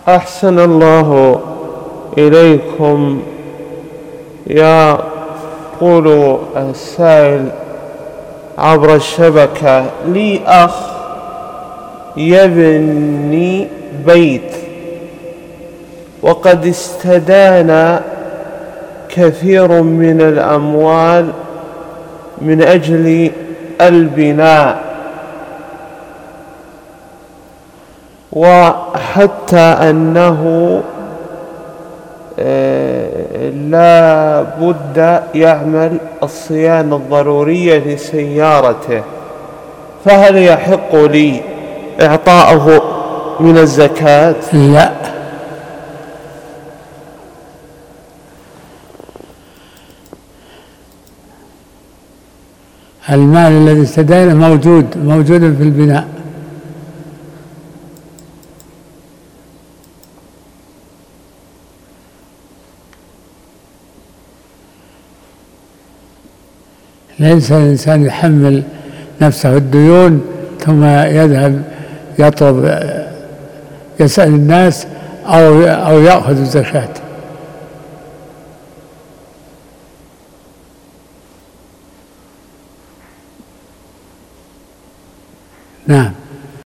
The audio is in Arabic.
أحسن الله إليكم. يقول السائل عبر الشبكة: لي أخ يبني بيت وقد استدان كثير من الأموال من أجل البناء، وحتى أنه لا بد يعمل الصيانة الضرورية لسيارته، فهل يحق لي إعطاءه من الزكاة؟ لا، المال الذي استدانه موجود في البناء. ليس الإنسان يحمل نفسه الديون ثم يذهب يطلب يسأل الناس أو يأخذ الزكاة. نعم.